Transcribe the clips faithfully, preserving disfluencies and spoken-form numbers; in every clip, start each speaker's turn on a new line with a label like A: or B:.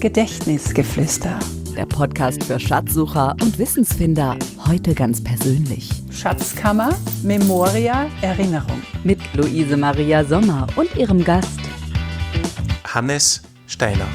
A: Gedächtnisgeflüster.
B: Der Podcast für Schatzsucher und Wissensfinder. Heute ganz persönlich.
A: Schatzkammer, Memoria, Erinnerung.
B: Mit Luise Maria Sommer und ihrem Gast
C: Hannes Steiner.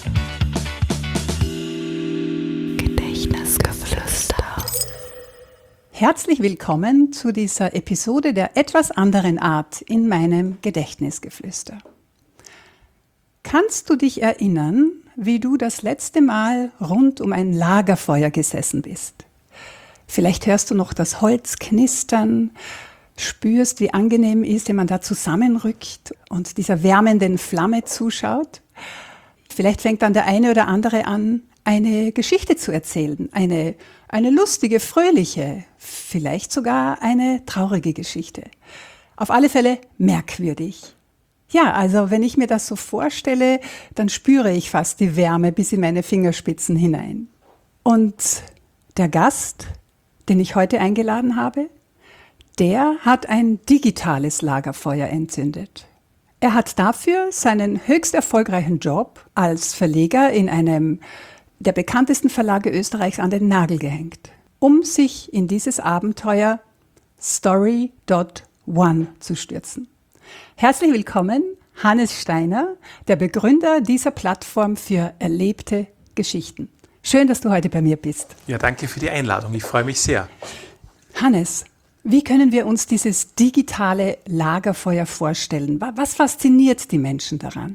B: Gedächtnisgeflüster.
A: Herzlich willkommen zu dieser Episode der etwas anderen Art in meinem Gedächtnisgeflüster. Kannst du dich erinnern, wie du das letzte Mal rund um ein Lagerfeuer gesessen bist? Vielleicht hörst du noch das Holz knistern, spürst, wie angenehm ist, wenn man da zusammenrückt und dieser wärmenden Flamme zuschaut. Vielleicht fängt dann der eine oder andere an, eine Geschichte zu erzählen, eine, eine lustige, fröhliche, vielleicht sogar eine traurige Geschichte. Auf alle Fälle merkwürdig. Ja, also wenn ich mir das so vorstelle, dann spüre ich fast die Wärme bis in meine Fingerspitzen hinein. Und der Gast, den ich heute eingeladen habe, der hat ein digitales Lagerfeuer entzündet. Er hat dafür seinen höchst erfolgreichen Job als Verleger in einem der bekanntesten Verlage Österreichs an den Nagel gehängt, um sich in dieses Abenteuer Story Dot One zu stürzen. Herzlich willkommen, Hannes Steiner, der Begründer dieser Plattform für erlebte Geschichten. Schön, dass du heute bei mir bist.
C: Ja, danke für die Einladung. Ich freue mich sehr.
A: Hannes, wie können wir uns dieses digitale Lagerfeuer vorstellen? Was fasziniert die Menschen daran?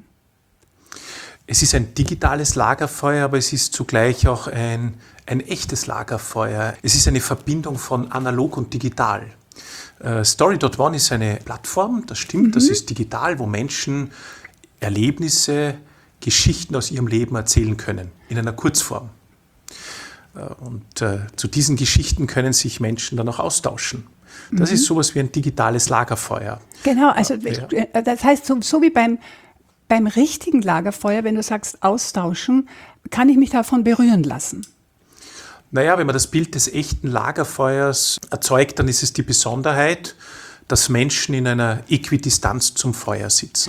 C: Es ist ein digitales Lagerfeuer, aber es ist zugleich auch ein, ein echtes Lagerfeuer. Es ist eine Verbindung von analog und digital. Uh, Story Dot One ist eine Plattform, das stimmt, mhm. Das ist digital, wo Menschen Erlebnisse, Geschichten aus ihrem Leben erzählen können, in einer Kurzform. Uh, und uh, zu diesen Geschichten können sich Menschen dann auch austauschen. Das mhm. ist sowas wie ein digitales Lagerfeuer.
A: Genau, also uh, ja. Das heißt, so, so wie beim, beim richtigen Lagerfeuer, wenn du sagst austauschen, kann ich mich davon berühren lassen.
C: Naja, wenn man das Bild des echten Lagerfeuers erzeugt, dann ist es die Besonderheit, dass Menschen in einer Äquidistanz zum Feuer sitzen.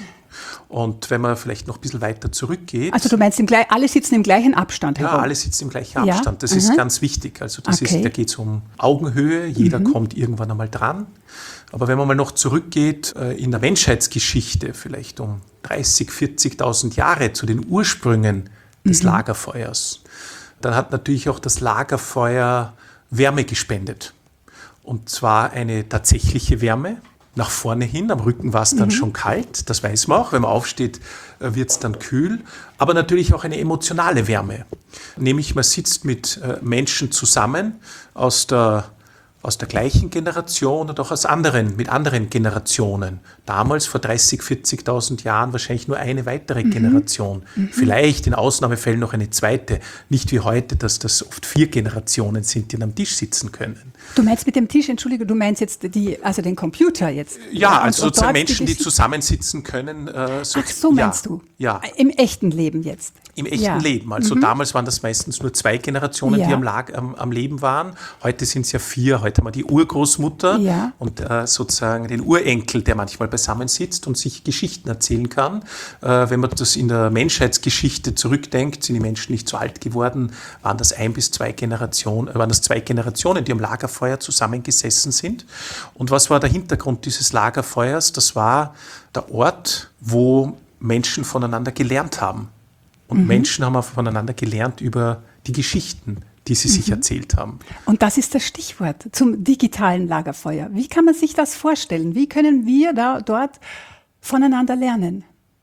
C: Und wenn man vielleicht noch ein bisschen weiter zurückgeht...
A: Also du meinst, im, alle sitzen im gleichen Abstand herum?
C: Ja, alle sitzen im gleichen Abstand. Ja? Das mhm. ist ganz wichtig. Also das
A: okay.
C: ist, da geht es um Augenhöhe, jeder mhm. kommt irgendwann einmal dran. Aber wenn man mal noch zurückgeht in der Menschheitsgeschichte, vielleicht um dreißig, vierzigtausend Jahre zu den Ursprüngen des mhm. Lagerfeuers, dann hat natürlich auch das Lagerfeuer Wärme gespendet. Und zwar eine tatsächliche Wärme nach vorne hin. Am Rücken war es dann mhm. schon kalt, das weiß man auch. Wenn man aufsteht, wird es dann kühl. Aber natürlich auch eine emotionale Wärme. Nämlich man sitzt mit Menschen zusammen aus der aus der gleichen Generation und auch aus anderen, mit anderen Generationen. Damals, vor dreißig, vierzigtausend Jahren, wahrscheinlich nur eine weitere mhm. Generation. Mhm. Vielleicht in Ausnahmefällen noch eine zweite. Nicht wie heute, dass das oft vier Generationen sind, die am Tisch sitzen können.
A: Du meinst mit dem Tisch, entschuldige, du meinst jetzt die, also den Computer jetzt?
C: Ja, also und, sozusagen und Menschen, die, die zusammensitzen können. Äh, so,
A: Ach, so meinst
C: ja,
A: du?
C: Ja.
A: Im echten Leben jetzt?
C: Im echten
A: ja.
C: Leben. Also mhm. damals waren das meistens nur zwei Generationen, ja. die am, Lag, am, am Leben waren. Heute sind es ja vier. Heute haben wir die Urgroßmutter ja. und äh, sozusagen den Urenkel, der manchmal beisammen sitzt und sich Geschichten erzählen kann. Äh, wenn man das in der Menschheitsgeschichte zurückdenkt, sind die Menschen nicht so alt geworden, waren das ein bis zwei Generationen, waren das zwei Generationen, die am Lagerfeuer zusammengesessen sind. Und was war der Hintergrund dieses Lagerfeuers? Das war der Ort, wo Menschen voneinander gelernt haben. Und mhm. Menschen haben auch voneinander gelernt über die Geschichten, die sie mhm. sich erzählt haben.
A: Und das ist das Stichwort zum digitalen Lagerfeuer. Wie kann man sich das vorstellen? Wie können wir da dort voneinander lernen?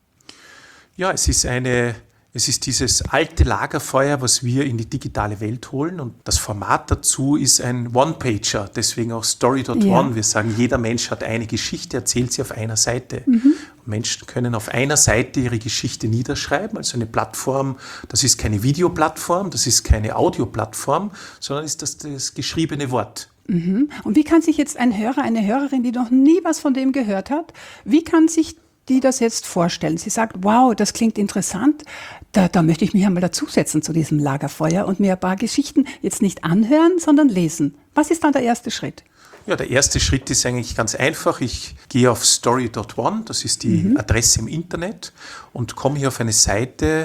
C: Ja, es ist eine, es ist dieses alte Lagerfeuer, was wir in die digitale Welt holen. Und das Format dazu ist ein One-Pager, deswegen auch Story Dot One. Ja. Wir sagen, jeder Mensch hat eine Geschichte, erzählt sie auf einer Seite. Mhm. Menschen können auf einer Seite ihre Geschichte niederschreiben, also eine Plattform, das ist keine Videoplattform, das ist keine Audioplattform, sondern ist das das geschriebene Wort.
A: Mhm. Und wie kann sich jetzt ein Hörer, eine Hörerin, die noch nie was von dem gehört hat, wie kann sich die das jetzt vorstellen? Sie sagt, wow, das klingt interessant, da, da möchte ich mich einmal dazusetzen zu diesem Lagerfeuer und mir ein paar Geschichten jetzt nicht anhören, sondern lesen. Was ist dann der erste Schritt?
C: Ja, der erste Schritt ist eigentlich ganz einfach. Ich gehe auf Story Dot One, das ist die mhm. Adresse im Internet, und komme hier auf eine Seite,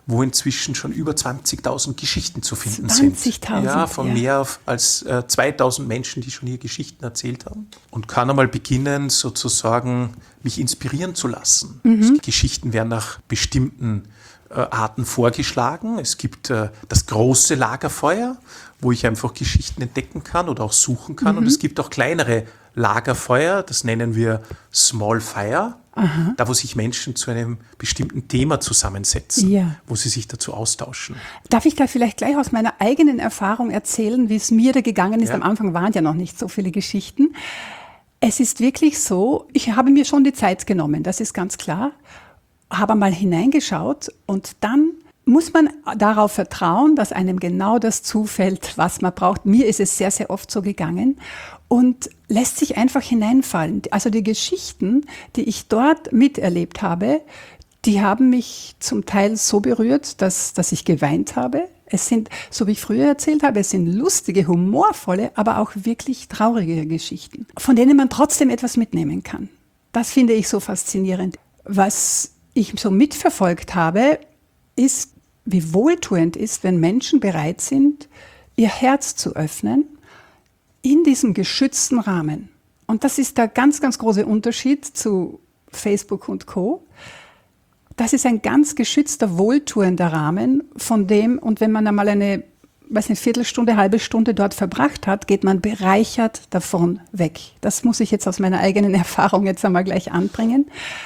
C: wo inzwischen schon über zwanzigtausend Geschichten zu finden
A: zwanzigtausend,
C: sind. Ja, von
A: ja.
C: mehr als äh, zweitausend Menschen, die schon hier Geschichten erzählt haben. Und kann einmal beginnen, sozusagen mich inspirieren zu lassen. Mhm. Geschichten werden nach bestimmten äh, Arten vorgeschlagen. Es gibt äh, das große Lagerfeuer, wo ich einfach Geschichten entdecken kann oder auch suchen kann. Mhm. Und es gibt auch kleinere Lagerfeuer, das nennen wir Small Fire, aha, da wo sich Menschen zu einem bestimmten Thema zusammensetzen, ja, wo sie sich dazu austauschen.
A: Darf ich da vielleicht gleich aus meiner eigenen Erfahrung erzählen, wie es mir da gegangen ist? Ja. Am Anfang waren ja noch nicht so viele Geschichten. Es ist wirklich so, ich habe mir schon die Zeit genommen, das ist ganz klar, habe mal hineingeschaut und dann muss man darauf vertrauen, dass einem genau das zufällt, was man braucht. Mir ist es sehr, sehr oft so gegangen und lässt sich einfach hineinfallen. Also die Geschichten, die ich dort miterlebt habe, die haben mich zum Teil so berührt, dass, dass ich geweint habe. Es sind, so wie ich früher erzählt habe, es sind lustige, humorvolle, aber auch wirklich traurige Geschichten, von denen man trotzdem etwas mitnehmen kann. Das finde ich so faszinierend. Was ich so mitverfolgt habe, ist, wie wohltuend ist, wenn Menschen bereit sind, ihr Herz zu öffnen in diesem geschützten Rahmen. Und das ist der ganz, ganz große Unterschied zu Facebook und Co. Das ist ein ganz geschützter, wohltuender Rahmen, von dem, und wenn man einmal eine, weiß nicht, Viertelstunde, halbe Stunde dort verbracht hat, geht man bereichert davon weg. Das muss ich jetzt aus meiner eigenen Erfahrung jetzt einmal gleich anbringen.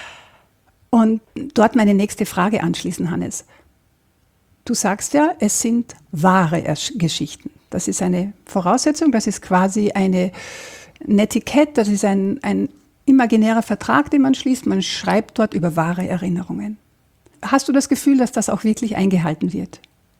A: Und dort meine nächste Frage anschließen, Hannes. Du sagst ja, es sind wahre Geschichten. Das ist eine Voraussetzung, das ist quasi eine, ein Etikett, das ist ein, ein imaginärer Vertrag, den man schließt. Man schreibt dort über wahre Erinnerungen. Hast du das Gefühl, dass das auch wirklich eingehalten wird?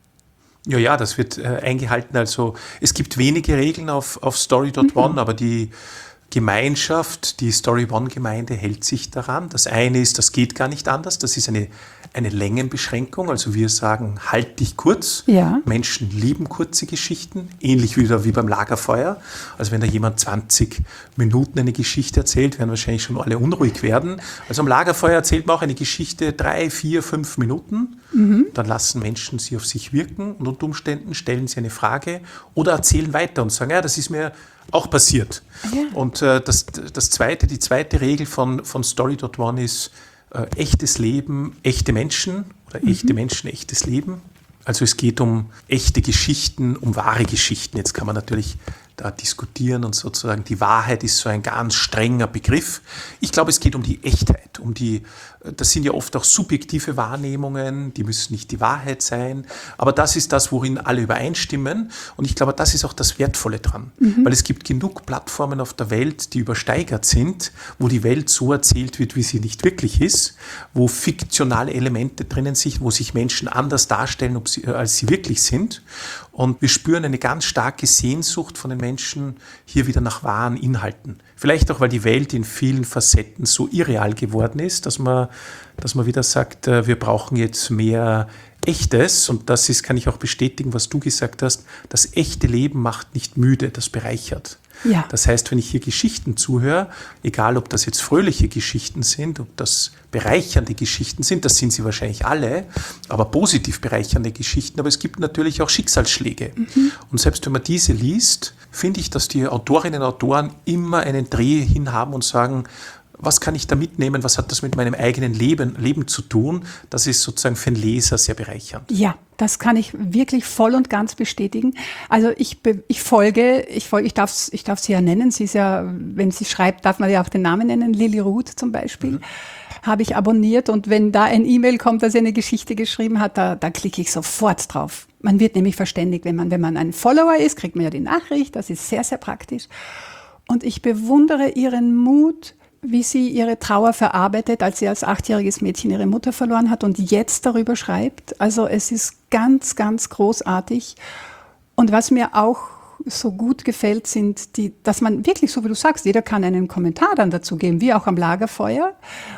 C: Ja, ja, das wird äh, eingehalten. Also es gibt wenige Regeln auf, auf Story Punkt one, mhm, aber die Gemeinschaft, die Story One-Gemeinde hält sich daran. Das eine ist, das geht gar nicht anders. Das ist eine, eine Längenbeschränkung. Also wir sagen, halt dich kurz. Ja. Menschen lieben kurze Geschichten, ähnlich wieder wie beim Lagerfeuer. Also wenn da jemand zwanzig Minuten eine Geschichte erzählt, werden wahrscheinlich schon alle unruhig werden. Also am Lagerfeuer erzählt man auch eine Geschichte drei, vier, fünf Minuten. Mhm. Dann lassen Menschen sie auf sich wirken und unter Umständen stellen sie eine Frage oder erzählen weiter und sagen, ja, das ist mir auch passiert. Ja. Und äh, das, das zweite, die zweite Regel von, von Story Punkt one ist äh, echtes Leben, echte Menschen oder mhm, echte Menschen, echtes Leben. Also es geht um echte Geschichten, um wahre Geschichten. Jetzt kann man natürlich da diskutieren und sozusagen die Wahrheit ist so ein ganz strenger Begriff. Ich glaube, es geht um die Echtheit, um die, das sind ja oft auch subjektive Wahrnehmungen, die müssen nicht die Wahrheit sein, aber das ist das, worin alle übereinstimmen und ich glaube, das ist auch das Wertvolle dran, mhm, weil es gibt genug Plattformen auf der Welt, die übersteigert sind, wo die Welt so erzählt wird, wie sie nicht wirklich ist, wo fiktionale Elemente drinnen sind, wo sich Menschen anders darstellen, ob sie, als sie wirklich sind. Und wir spüren eine ganz starke Sehnsucht von den Menschen hier wieder nach wahren Inhalten. Vielleicht auch, weil die Welt in vielen Facetten so irreal geworden ist, dass man, dass man wieder sagt, wir brauchen jetzt mehr Echtes. Und das ist, kann ich auch bestätigen, was du gesagt hast, das echte Leben macht nicht müde, das bereichert. Ja. Das heißt, wenn ich hier Geschichten zuhöre, egal ob das jetzt fröhliche Geschichten sind, ob das bereichernde Geschichten sind, das sind sie wahrscheinlich alle, aber positiv bereichernde Geschichten, aber es gibt natürlich auch Schicksalsschläge. Mhm. Und selbst wenn man diese liest, finde ich, dass die Autorinnen und Autoren immer einen Dreh hin haben und sagen, was kann ich da mitnehmen, was hat das mit meinem eigenen Leben, Leben zu tun? Das ist sozusagen für den Leser sehr bereichernd.
A: Ja, das kann ich wirklich voll und ganz bestätigen. Also ich, ich folge, ich folge, ich darf, ich darf sie ja nennen, sie ist ja, wenn sie schreibt, darf man ja auch den Namen nennen, Lilly Ruth zum Beispiel, mhm, habe ich abonniert und wenn da ein E-Mail kommt, dass sie eine Geschichte geschrieben hat, da, da klicke ich sofort drauf. Man wird nämlich verständigt, wenn man, wenn man ein Follower ist, kriegt man ja die Nachricht, das ist sehr, sehr praktisch. Und ich bewundere ihren Mut, wie sie ihre Trauer verarbeitet, als sie als achtjähriges Mädchen ihre Mutter verloren hat und jetzt darüber schreibt. Also es ist ganz, ganz großartig. Und was mir auch so gut gefällt, sind die, dass man wirklich, so wie du sagst, jeder kann einen Kommentar dann dazu geben, wie auch am Lagerfeuer.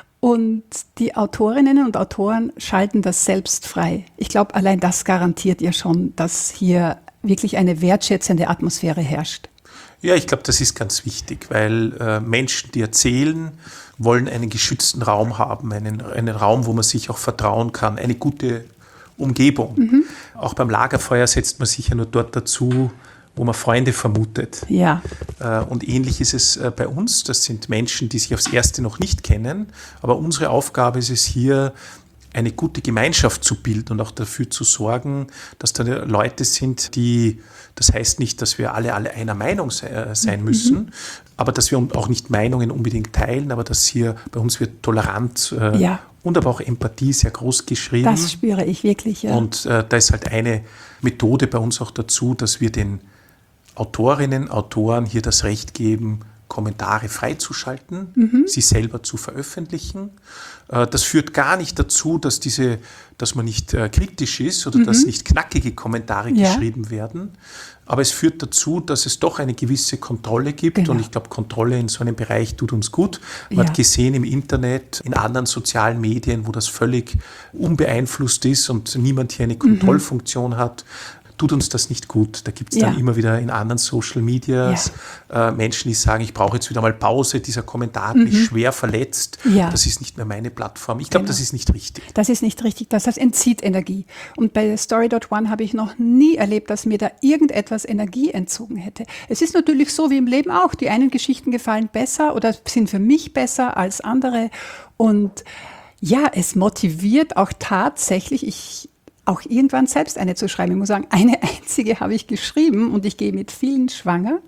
A: Und die Autorinnen und Autoren schalten das selbst frei. Ich glaube, allein das garantiert ihr schon, dass hier wirklich eine wertschätzende Atmosphäre herrscht.
C: Ja, ich glaube, das ist ganz wichtig, weil äh, Menschen, die erzählen, wollen einen geschützten Raum haben, einen, einen Raum, wo man sich auch vertrauen kann, eine gute Umgebung. Mhm. Auch beim Lagerfeuer setzt man sich ja nur dort dazu, wo man Freunde vermutet.
A: Ja.
C: Und ähnlich ist es bei uns. Das sind Menschen, die sich aufs Erste noch nicht kennen. Aber unsere Aufgabe ist es hier, eine gute Gemeinschaft zu bilden und auch dafür zu sorgen, dass da Leute sind, die, das heißt nicht, dass wir alle, alle einer Meinung sein müssen, mhm. aber dass wir auch nicht Meinungen unbedingt teilen, aber dass hier bei uns wird Toleranz äh, ja. und aber auch Empathie sehr groß geschrieben.
A: Das spüre ich wirklich, ja.
C: Und äh, da ist halt eine Methode bei uns auch dazu, dass wir den Autorinnen, Autoren hier das Recht geben, Kommentare freizuschalten, mhm. sie selber zu veröffentlichen. Das führt gar nicht dazu, dass, diese, dass man nicht äh, kritisch ist oder mhm. dass nicht knackige Kommentare ja. geschrieben werden. Aber es führt dazu, dass es doch eine gewisse Kontrolle gibt. Genau. Und ich glaube, Kontrolle in so einem Bereich tut uns gut. Man ja. hat gesehen im Internet, in anderen sozialen Medien, wo das völlig unbeeinflusst ist und niemand hier eine Kontrollfunktion mhm. hat, tut uns das nicht gut. Da gibt es dann ja. immer wieder in anderen Social Medias ja. äh, Menschen, die sagen, ich brauche jetzt wieder mal Pause, dieser Kommentar hat mhm. mich schwer verletzt, ja. das ist nicht mehr meine Plattform. Ich glaube, genau. das ist nicht richtig.
A: Das ist nicht richtig, das, das entzieht Energie. Und bei Story Dot One habe ich noch nie erlebt, dass mir da irgendetwas Energie entzogen hätte. Es ist natürlich so wie im Leben auch, die einen Geschichten gefallen besser oder sind für mich besser als andere. Und ja, es motiviert auch tatsächlich, ich auch irgendwann selbst eine zu schreiben. Ich muss sagen, eine einzige habe ich geschrieben und ich gehe mit vielen schwanger.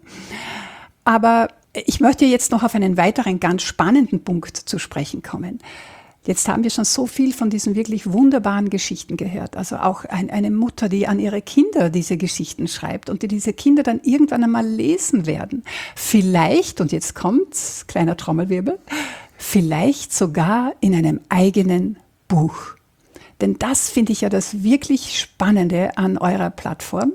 A: Aber ich möchte jetzt noch auf einen weiteren ganz spannenden Punkt zu sprechen kommen. Jetzt haben wir schon so viel von diesen wirklich wunderbaren Geschichten gehört. Also auch ein, eine Mutter, die an ihre Kinder diese Geschichten schreibt und die diese Kinder dann irgendwann einmal lesen werden. Vielleicht, und jetzt kommt's, kleiner Trommelwirbel, vielleicht sogar in einem eigenen Buch. Denn das finde ich ja das wirklich Spannende an eurer Plattform.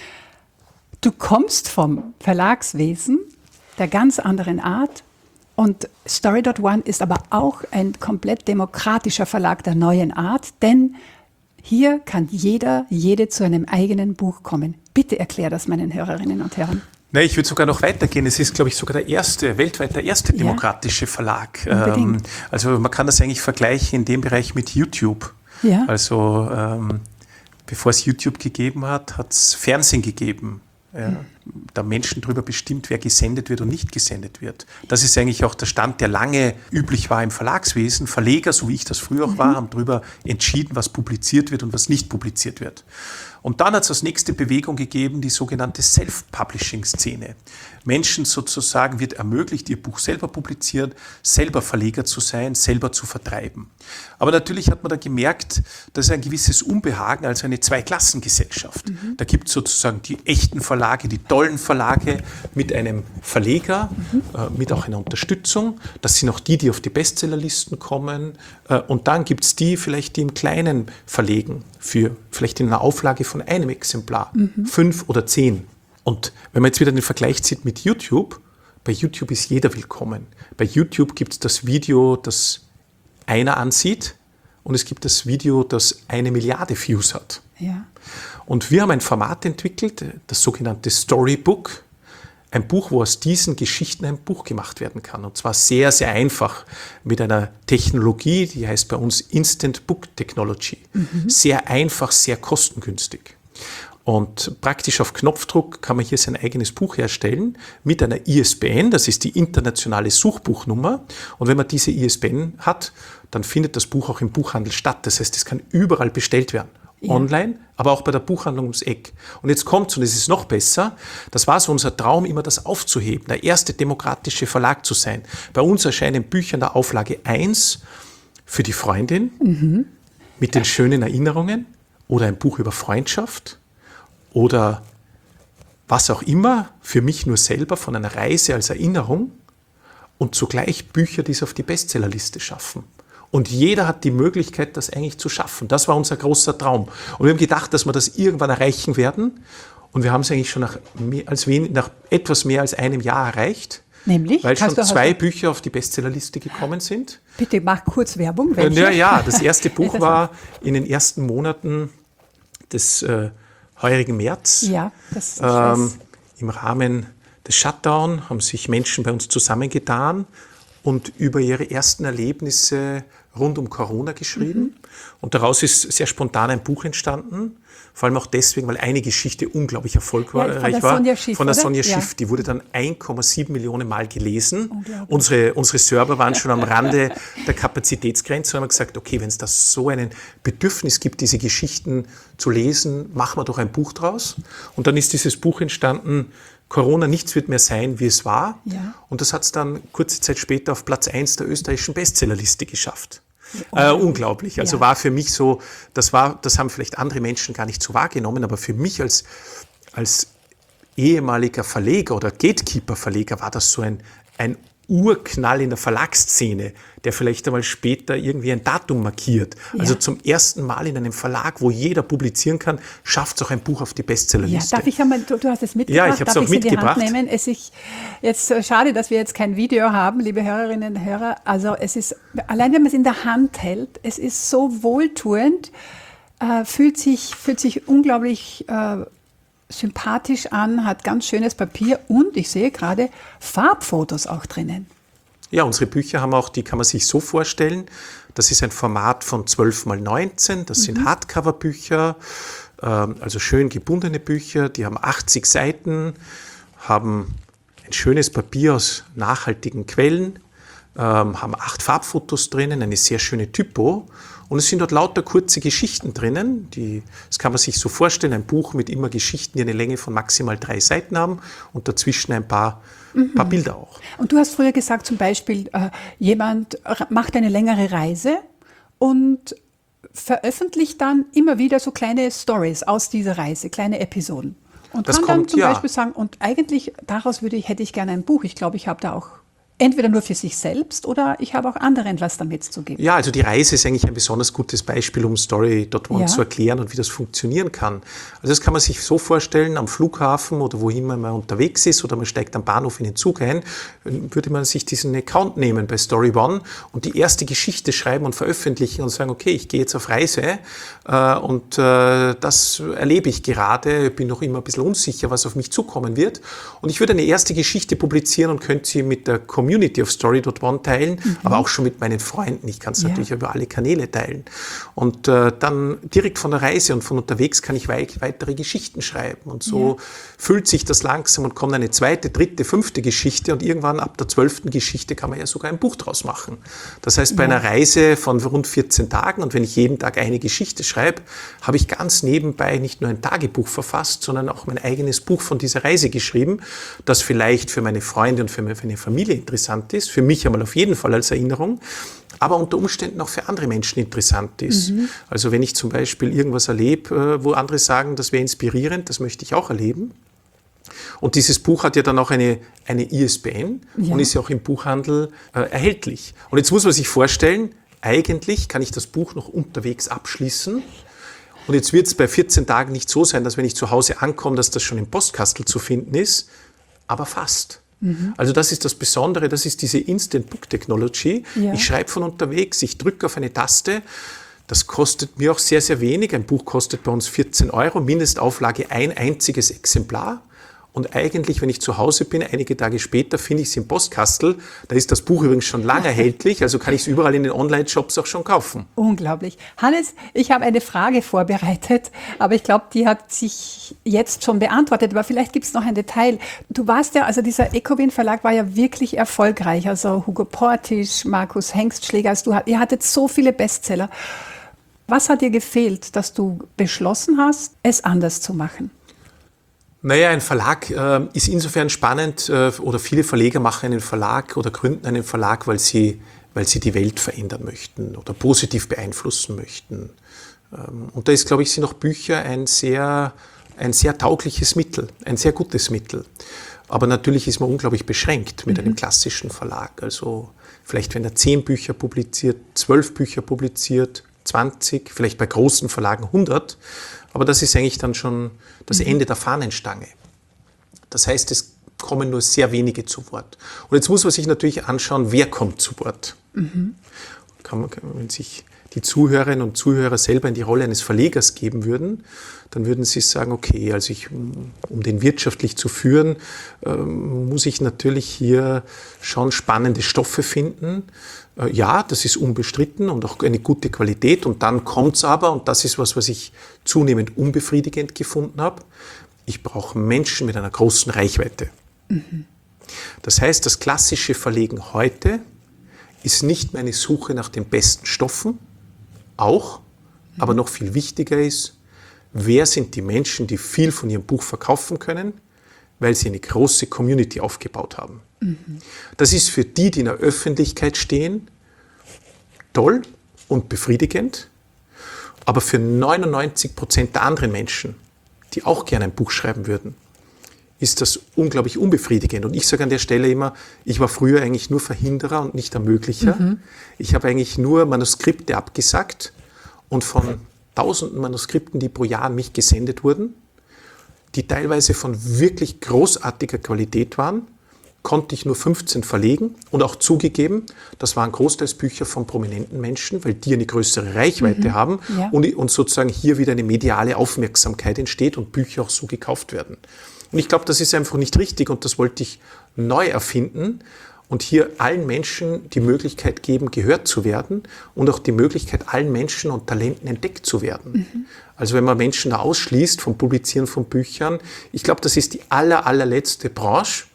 A: Du kommst vom Verlagswesen der ganz anderen Art und Story Dot One ist aber auch ein komplett demokratischer Verlag der neuen Art, denn hier kann jeder, jede zu einem eigenen Buch kommen. Bitte erklär das meinen Hörerinnen und Herren.
C: Nee, ich würde sogar noch weitergehen. Es ist, glaube ich, sogar der erste, weltweit der erste demokratische ja, Verlag. Ähm, also man kann das eigentlich vergleichen in dem Bereich mit YouTube. Ja. Also ähm, bevor es YouTube gegeben hat, hat es Fernsehen gegeben. Ja, mhm. Da Menschen darüber bestimmt, wer gesendet wird und nicht gesendet wird. Das ist eigentlich auch der Stand, der lange üblich war im Verlagswesen. Verleger, so wie ich das früher auch mhm. war, haben darüber entschieden, was publiziert wird und was nicht publiziert wird. Und dann hat es als nächste Bewegung gegeben, die sogenannte Self-Publishing-Szene. Menschen sozusagen wird ermöglicht, ihr Buch selber publizieren, selber Verleger zu sein, selber zu vertreiben. Aber natürlich hat man da gemerkt, das ist ein gewisses Unbehagen, also eine Zweiklassengesellschaft. Mhm. Da gibt es sozusagen die echten Verlage, die tollen Verlage mit einem Verleger, mhm. äh, mit auch einer Unterstützung. Das sind auch die, die auf die Bestsellerlisten kommen. Äh, und dann gibt es die vielleicht, die im Kleinen verlegen, für vielleicht in einer Auflage von einem Exemplar, mhm. fünf oder zehn. Und wenn man jetzt wieder den Vergleich zieht mit YouTube, bei YouTube ist jeder willkommen. Bei YouTube gibt es das Video, das einer ansieht und es gibt das Video, das eine Milliarde Views hat.
A: Ja.
C: Und wir haben ein Format entwickelt, das sogenannte Storybook, ein Buch, wo aus diesen Geschichten ein Buch gemacht werden kann. Und zwar sehr, sehr einfach mit einer Technologie, die heißt bei uns Instant Book Technology. Mhm. Sehr einfach, sehr kostengünstig. Und praktisch auf Knopfdruck kann man hier sein eigenes Buch herstellen mit einer I S B N, das ist die internationale Suchbuchnummer. Und wenn man diese I S B N hat, dann findet das Buch auch im Buchhandel statt. Das heißt, es kann überall bestellt werden. Ja. Online, aber auch bei der Buchhandlung ums Eck. Und jetzt kommt's, und es ist noch besser, das war so unser Traum, immer das aufzuheben, der erste demokratische Verlag zu sein. Bei uns erscheinen Bücher in der Auflage eins für die Freundin mhm. mit den schönen Erinnerungen oder ein Buch über Freundschaft oder was auch immer, für mich nur selber von einer Reise als Erinnerung und zugleich Bücher, die es auf die Bestsellerliste schaffen. Und jeder hat die Möglichkeit, das eigentlich zu schaffen. Das war unser großer Traum. Und wir haben gedacht, dass wir das irgendwann erreichen werden. Und wir haben es eigentlich schon nach, mehr als wenig, nach etwas mehr als einem Jahr erreicht.
A: Nämlich?
C: Weil schon zwei Bücher auf die Bestsellerliste gekommen sind.
A: Bitte mach kurz Werbung. Welche?
C: Ja, ja, das erste Buch war in den ersten Monaten des äh, heurigen März.
A: Ja, das ist
C: ähm, im Rahmen des Shutdown haben sich Menschen bei uns zusammengetan und über ihre ersten Erlebnisse rund um Corona geschrieben. Mhm. Und daraus ist sehr spontan ein Buch entstanden. Vor allem auch deswegen, weil eine Geschichte unglaublich erfolgreich
A: ja, von der
C: war.
A: Sonja Schiff,
C: von der
A: oder?
C: Sonja
A: Ja.
C: Schiff. Die wurde dann eins Komma sieben Millionen Mal gelesen. Unsere, unsere Server waren schon am Rande der Kapazitätsgrenze. Und haben gesagt, okay, wenn es da so ein Bedürfnis gibt, diese Geschichten zu lesen, machen wir doch ein Buch draus. Und dann ist dieses Buch entstanden, Corona, nichts wird mehr sein, wie es war. Ja. Und das hat es dann kurze Zeit später auf Platz eins der österreichischen Bestsellerliste geschafft. Äh, unglaublich. Also ja. war für mich so, das war, das haben vielleicht andere Menschen gar nicht so wahrgenommen, aber für mich als, als ehemaliger Verleger oder Gatekeeper-Verleger war das so ein, ein Urknall in der Verlagsszene, der vielleicht einmal später irgendwie ein Datum markiert. Ja. Also zum ersten Mal in einem Verlag, wo jeder publizieren kann, schafft es auch ein Buch auf die Bestsellerliste.
A: Ja, darf ich einmal, du, du hast es mitgebracht,
C: ja, ich habe es auch
A: ich
C: mitgebracht.
A: In die Hand nehmen? Es ist jetzt äh, schade, dass wir jetzt kein Video haben, liebe Hörerinnen und Hörer. Also es ist, allein wenn man es in der Hand hält, es ist so wohltuend, äh, fühlt sich, fühlt sich unglaublich äh, sympathisch an, hat ganz schönes Papier und ich sehe gerade Farbfotos auch drinnen.
C: Ja, unsere Bücher haben auch, die kann man sich so vorstellen, das ist ein Format von zwölf mal neunzehn, das mhm. sind Hardcover-Bücher, also schön gebundene Bücher, die haben achtzig Seiten, haben ein schönes Papier aus nachhaltigen Quellen, haben acht Farbfotos drinnen, eine sehr schöne Typo. Und es sind dort lauter kurze Geschichten drinnen. Die, das kann man sich so vorstellen, ein Buch mit immer Geschichten, die eine Länge von maximal drei Seiten haben und dazwischen ein paar, mhm. paar Bilder auch.
A: Und du hast früher gesagt, zum Beispiel, äh, jemand macht eine längere Reise und veröffentlicht dann immer wieder so kleine Stories aus dieser Reise, kleine Episoden. Und
C: das
A: kann
C: kommt,
A: dann zum
C: ja.
A: Beispiel sagen, und eigentlich daraus würde ich, hätte ich gerne ein Buch. Ich glaube, ich habe da auch entweder nur für sich selbst oder ich habe auch anderen was damit zu geben.
C: Ja, also die Reise ist eigentlich ein besonders gutes Beispiel, um Story Punkt one ja. zu erklären und wie das funktionieren kann. Also das kann man sich so vorstellen, am Flughafen oder wohin man mal unterwegs ist oder man steigt am Bahnhof in den Zug ein, würde man sich diesen Account nehmen bei Story One und die erste Geschichte schreiben und veröffentlichen und sagen, okay, ich gehe jetzt auf Reise äh, und äh, das erlebe ich gerade, bin noch immer ein bisschen unsicher, was auf mich zukommen wird. Und ich würde eine erste Geschichte publizieren und könnte sie mit der Community auf Story Punkt one teilen, mhm. aber auch schon mit meinen Freunden. Ich kann es ja. natürlich über alle Kanäle teilen. Und äh, dann direkt von der Reise und von unterwegs kann ich wei- weitere Geschichten schreiben. Und so ja. füllt sich das langsam und kommt eine zweite, dritte, fünfte Geschichte und irgendwann ab der zwölften Geschichte kann man ja sogar ein Buch draus machen. Das heißt, bei ja. einer Reise von rund vierzehn Tagen und wenn ich jeden Tag eine Geschichte schreibe, habe ich ganz nebenbei nicht nur ein Tagebuch verfasst, sondern auch mein eigenes Buch von dieser Reise geschrieben, das vielleicht für meine Freunde und für meine Familie interessant ist, für mich einmal auf jeden Fall als Erinnerung, aber unter Umständen auch für andere Menschen interessant ist. Mhm. Also wenn ich zum Beispiel irgendwas erlebe, wo andere sagen, das wäre inspirierend, das möchte ich auch erleben. Und dieses Buch hat ja dann auch eine, eine I S B N ja. und ist ja auch im Buchhandel äh, erhältlich. Und jetzt muss man sich vorstellen, eigentlich kann ich das Buch noch unterwegs abschließen. Und jetzt wird es bei vierzehn Tagen nicht so sein, dass wenn ich zu Hause ankomme, dass das schon im Postkastel zu finden ist, aber fast. Also das ist das Besondere, das ist diese Instant Book Technology. Ja. Ich schreibe von unterwegs, ich drücke auf eine Taste. Das kostet mir auch sehr, sehr wenig. Ein Buch kostet bei uns vierzehn Euro, Mindestauflage ein einziges Exemplar. Und eigentlich, wenn ich zu Hause bin, einige Tage später, finde ich es im Postkastel. Da ist das Buch übrigens schon lange erhältlich, also kann ich es überall in den Online-Shops auch schon kaufen.
A: Unglaublich. Hannes, ich habe eine Frage vorbereitet, aber ich glaube, die hat sich jetzt schon beantwortet. Aber vielleicht gibt es noch ein Detail. Du warst ja, also dieser Ecowin Verlag war ja wirklich erfolgreich. Also Hugo Portisch, Markus Hengstschläger, also du, ihr hattet so viele Bestseller. Was hat dir gefehlt, dass du beschlossen hast, es anders zu machen?
C: Naja, ein Verlag äh, ist insofern spannend äh, oder viele Verleger machen einen Verlag oder gründen einen Verlag, weil sie, weil sie die Welt verändern möchten oder positiv beeinflussen möchten. Ähm, und da ist, glaube ich, sind auch Bücher ein sehr, ein sehr taugliches Mittel, ein sehr gutes Mittel. Aber natürlich ist man unglaublich beschränkt mit mhm. einem klassischen Verlag. Also vielleicht, wenn er zehn Bücher publiziert, zwölf Bücher publiziert, zwanzig, vielleicht bei großen Verlagen hundert. Aber das ist eigentlich dann schon das mhm. Ende der Fahnenstange. Das heißt, es kommen nur sehr wenige zu Wort. Und jetzt muss man sich natürlich anschauen, wer kommt zu Wort. Mhm. Kann man, wenn sich die Zuhörerinnen und Zuhörer selber in die Rolle eines Verlegers geben würden, dann würden sie sagen, okay, also ich, um den wirtschaftlich zu führen, ähm, muss ich natürlich hier schon spannende Stoffe finden. Äh, ja, das ist unbestritten und auch eine gute Qualität. Und dann kommt's aber, und das ist was, was ich zunehmend unbefriedigend gefunden habe, ich brauche Menschen mit einer großen Reichweite. Mhm. Das heißt, das klassische Verlegen heute ist nicht mehr eine Suche nach den besten Stoffen, auch, mhm. aber noch viel wichtiger ist, wer sind die Menschen, die viel von ihrem Buch verkaufen können, weil sie eine große Community aufgebaut haben. Mhm. Das ist für die, die in der Öffentlichkeit stehen, toll und befriedigend, aber für neunundneunzig Prozent der anderen Menschen, die auch gerne ein Buch schreiben würden, ist das unglaublich unbefriedigend. Und ich sage an der Stelle immer, ich war früher eigentlich nur Verhinderer und nicht Ermöglicher. Mhm. Ich habe eigentlich nur Manuskripte abgesagt und von tausenden Manuskripten, die pro Jahr an mich gesendet wurden, die teilweise von wirklich großartiger Qualität waren, konnte ich nur fünfzehn verlegen und auch zugegeben, das waren großteils Bücher von prominenten Menschen, weil die eine größere Reichweite mhm. haben ja. und, und sozusagen hier wieder eine mediale Aufmerksamkeit entsteht und Bücher auch so gekauft werden. Und ich glaube, das ist einfach nicht richtig und das wollte ich neu erfinden und hier allen Menschen die Möglichkeit geben, gehört zu werden und auch die Möglichkeit, allen Menschen und Talenten entdeckt zu werden. Mhm. Also wenn man Menschen da ausschließt vom Publizieren von Büchern, ich glaube, das ist die aller, allerletzte Branche,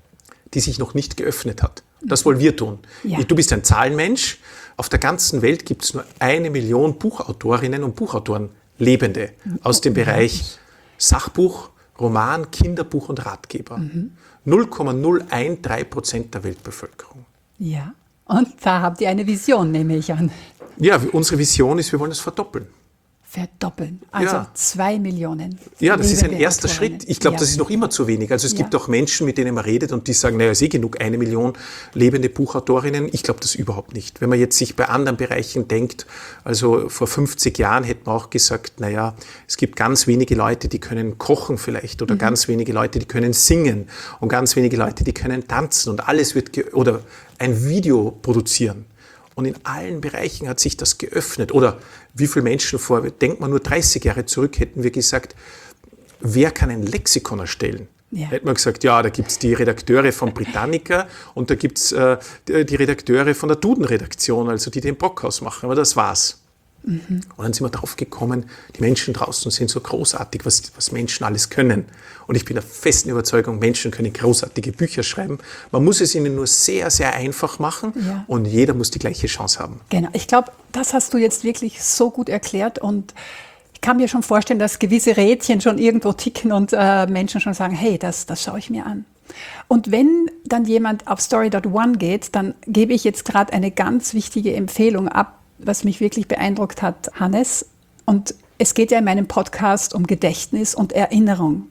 C: die sich noch nicht geöffnet hat. Das wollen wir tun. Ja. Du bist ein Zahlenmensch. Auf der ganzen Welt gibt es nur eine Million Buchautorinnen und Buchautoren, Lebende, aus dem Bereich Sachbuch, Roman, Kinderbuch und Ratgeber. Mhm. null Komma null dreizehn Prozent der Weltbevölkerung.
A: Ja, und da habt ihr eine Vision, nehme ich an.
C: Ja, unsere Vision ist, wir wollen es verdoppeln.
A: Verdoppeln, also ja. zwei Millionen.
C: Ja, das ist ein erster Schritt. Ich glaube, ja. das ist noch immer zu wenig. Also es ja. gibt auch Menschen, mit denen man redet und die sagen, naja, ist eh genug, eine Million lebende Buchautorinnen. Ich glaube das überhaupt nicht. Wenn man jetzt sich bei anderen Bereichen denkt, also vor fünfzig Jahren hätte man auch gesagt, naja, es gibt ganz wenige Leute, die können kochen vielleicht oder mhm. ganz wenige Leute, die können singen und ganz wenige Leute, die können tanzen und alles wird, ge- oder ein Video produzieren. Und in allen Bereichen hat sich das geöffnet. Oder wie viele Menschen vor, denkt man nur dreißig Jahre zurück, hätten wir gesagt, wer kann ein Lexikon erstellen? Ja. Da hätte man gesagt, ja, da gibt es die Redakteure von Britannica und da gibt es äh, die Redakteure von der Duden-Redaktion, also die den Brockhaus machen. Aber das war's. Mhm. Und dann sind wir drauf gekommen, die Menschen draußen sind so großartig, was, was Menschen alles können. Und ich bin der festen Überzeugung, Menschen können großartige Bücher schreiben. Man muss es ihnen nur sehr, sehr einfach machen ja. und jeder muss die gleiche Chance haben.
A: Genau, ich glaube, das hast du jetzt wirklich so gut erklärt und ich kann mir schon vorstellen, dass gewisse Rädchen schon irgendwo ticken und äh, Menschen schon sagen, hey, das, das schaue ich mir an. Und wenn dann jemand auf story Punkt one geht, dann gebe ich jetzt gerade eine ganz wichtige Empfehlung ab, was mich wirklich beeindruckt hat, Hannes. Und es geht ja in meinem Podcast um Gedächtnis und Erinnerung.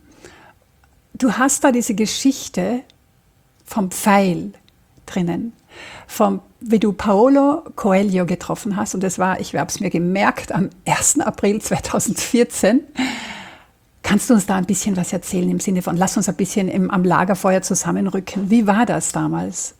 A: Du hast da diese Geschichte vom Pfeil drinnen, vom, wie du Paulo Coelho getroffen hast. Und das war, ich habe es mir gemerkt, am ersten April zweitausendvierzehn. Kannst du uns da ein bisschen was erzählen im Sinne von, lass uns ein bisschen im, am Lagerfeuer zusammenrücken. Wie war das damals?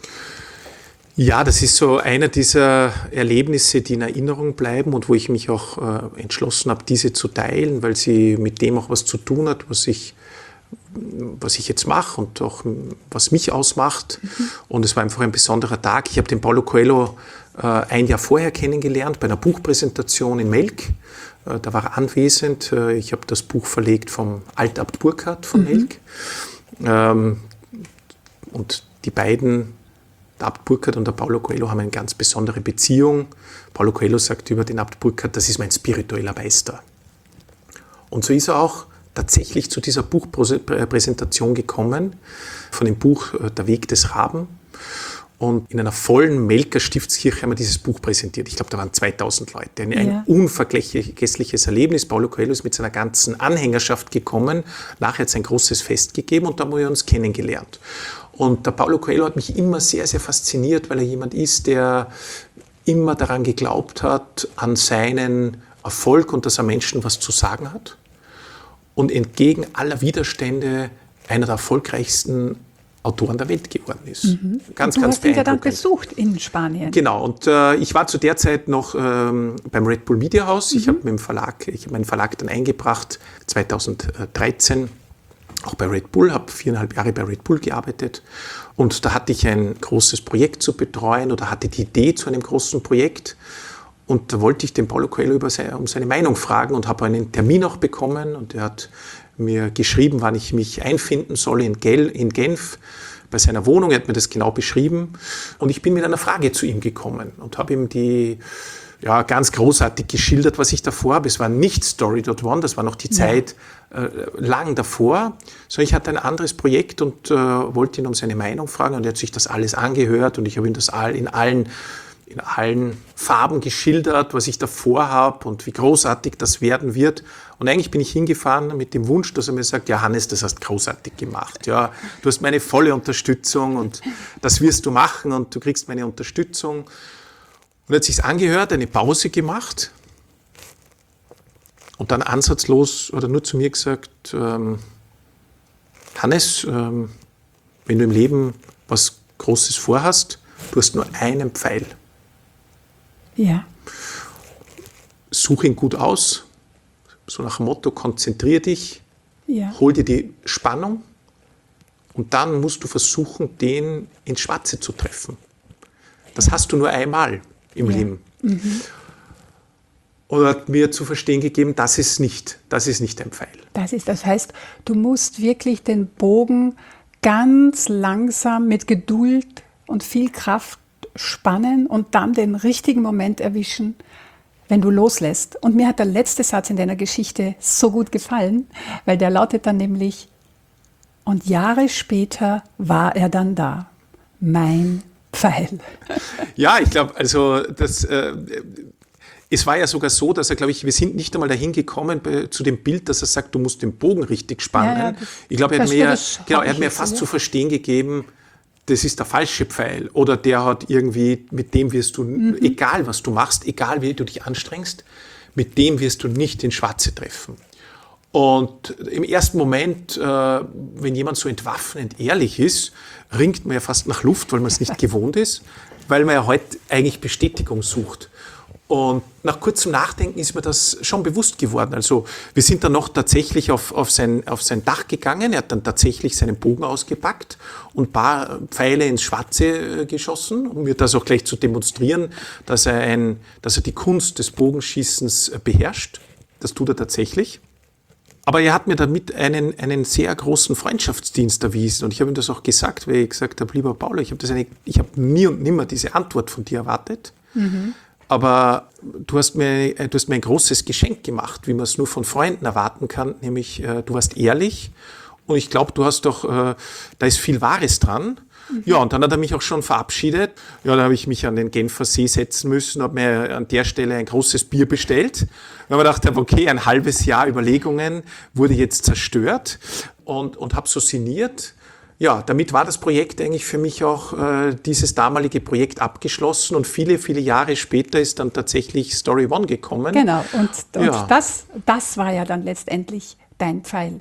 C: Ja, das ist so einer dieser Erlebnisse, die in Erinnerung bleiben und wo ich mich auch äh, entschlossen habe, diese zu teilen, weil sie mit dem auch was zu tun hat, was ich, was ich jetzt mache und auch was mich ausmacht. Mhm. Und es war einfach ein besonderer Tag. Ich habe den Paulo Coelho äh, ein Jahr vorher kennengelernt bei einer Buchpräsentation in Melk. Äh, da war er anwesend. Äh, ich habe das Buch verlegt vom Altabt Burkhardt von mhm. Melk. Ähm, und die beiden, der Abt Burkhardt und der Paulo Coelho, haben eine ganz besondere Beziehung. Paulo Coelho sagt über den Abt Burkhardt, das ist mein spiritueller Meister. Und so ist er auch tatsächlich zu dieser Buchpräsentation gekommen, von dem Buch Der Weg des Raben. Und in einer vollen Melker Stiftskirche haben wir dieses Buch präsentiert. Ich glaube, da waren zweitausend Leute. Ein, ja. ein unvergessliches Erlebnis. Paulo Coelho ist mit seiner ganzen Anhängerschaft gekommen. Nachher hat es ein großes Fest gegeben und da haben wir uns kennengelernt. Und der Paulo Coelho hat mich immer sehr, sehr fasziniert, weil er jemand ist, der immer daran geglaubt hat, an seinen Erfolg und dass er Menschen was zu sagen hat. Und entgegen aller Widerstände einer der erfolgreichsten Autoren der Welt geworden ist.
A: Mhm.
C: Ganz,
A: du
C: ganz
A: hast ihn ja dann
C: beeindruckend.
A: besucht in Spanien.
C: Genau, und äh, ich war zu der Zeit noch ähm, beim Red Bull Media House.
A: Mhm.
C: Ich habe mit dem Verlag, ich habe meinen Verlag dann eingebracht, zweitausenddreizehn, auch bei Red Bull, habe viereinhalb Jahre bei Red Bull gearbeitet. Und da hatte ich ein großes Projekt zu betreuen oder hatte die Idee zu einem großen Projekt. Und da wollte ich den Paulo Coelho über seine, um seine Meinung fragen und habe einen Termin auch bekommen. Und er hat mir geschrieben, wann ich mich einfinden soll in, Gel, in Genf bei seiner Wohnung. Er hat mir das genau beschrieben. Und ich bin mit einer Frage zu ihm gekommen und habe ihm die ja, ganz großartig geschildert, was ich davor habe. Es war nicht Story Dot One, das war noch die Zeit ja. äh, lang davor, sondern ich hatte ein anderes Projekt und äh, wollte ihn um seine Meinung fragen. Und er hat sich das alles angehört und ich habe ihm das all, in allen in allen Farben geschildert, was ich davor habe und wie großartig das werden wird. Und eigentlich bin ich hingefahren mit dem Wunsch, dass er mir sagt, ja Hannes, das hast großartig gemacht. Ja, du hast meine volle Unterstützung und das wirst du machen und du kriegst meine Unterstützung. Und er hat sich's angehört, eine Pause gemacht und dann ansatzlos oder nur zu mir gesagt, ähm, Hannes, ähm, wenn du im Leben was Großes vorhast, du hast nur einen Pfeil.
A: Ja.
C: Such ihn gut aus, so nach dem Motto, konzentrier dich,
A: Ja.
C: hol dir die Spannung und dann musst du versuchen, den ins Schwarze zu treffen. Das hast du nur einmal im
A: Ja.
C: Leben.
A: Mhm.
C: Und er hat mir zu verstehen gegeben, das ist nicht, das ist nicht ein Pfeil.
A: Das ist, das heißt, du musst wirklich den Bogen ganz langsam mit Geduld und viel Kraft spannen und dann den richtigen Moment erwischen, wenn du loslässt. Und mir hat der letzte Satz in deiner Geschichte so gut gefallen, weil der lautet dann nämlich, und Jahre später war er dann da, mein Pfeil.
C: Ja, ich glaube, also das, äh, es war ja sogar so, dass er, glaube ich, wir sind nicht einmal dahin gekommen bei, zu dem Bild, dass er sagt, du musst den Bogen richtig spannen. Ja, ja, ich glaube, er hat mir, genau, er hat mir fast zu verstehen gegeben, das ist der falsche Pfeil oder der hat irgendwie, mit dem wirst du, mhm. egal was du machst, egal wie du dich anstrengst, mit dem wirst du nicht ins Schwarze treffen. Und im ersten Moment, äh, wenn jemand so entwaffnend ehrlich ist, ringt man ja fast nach Luft, weil man es nicht gewohnt ist, weil man ja heute eigentlich Bestätigung sucht. Und nach kurzem Nachdenken ist mir das schon bewusst geworden. Also wir sind dann noch tatsächlich auf, auf, sein, auf sein Dach gegangen. Er hat dann tatsächlich seinen Bogen ausgepackt und ein paar Pfeile ins Schwarze geschossen, um mir das auch gleich zu demonstrieren, dass er, ein, dass er die Kunst des Bogenschießens beherrscht. Das tut er tatsächlich. Aber er hat mir damit einen, einen sehr großen Freundschaftsdienst erwiesen. Und ich habe ihm das auch gesagt, weil ich gesagt habe, lieber Paulo, ich habe das eine, ich habe nie und nimmer diese Antwort von dir erwartet. Mhm. Aber du hast, mir, du hast mir ein großes Geschenk gemacht, wie man es nur von Freunden erwarten kann, nämlich äh, du warst ehrlich und ich glaube, du hast doch, äh, da ist viel Wahres dran. Mhm. Ja, und dann hat er mich auch schon verabschiedet. Ja, da habe ich mich an den Genfer See setzen müssen, habe mir an der Stelle ein großes Bier bestellt. Weil man dachte, okay, ein halbes Jahr Überlegungen wurde jetzt zerstört und, und habe so sinniert. Ja, damit war das Projekt eigentlich für mich auch, äh, dieses damalige Projekt abgeschlossen und viele, viele Jahre später ist dann tatsächlich Story One gekommen.
A: Genau, und, und
C: ja.
A: das, das war ja dann letztendlich dein Pfeil.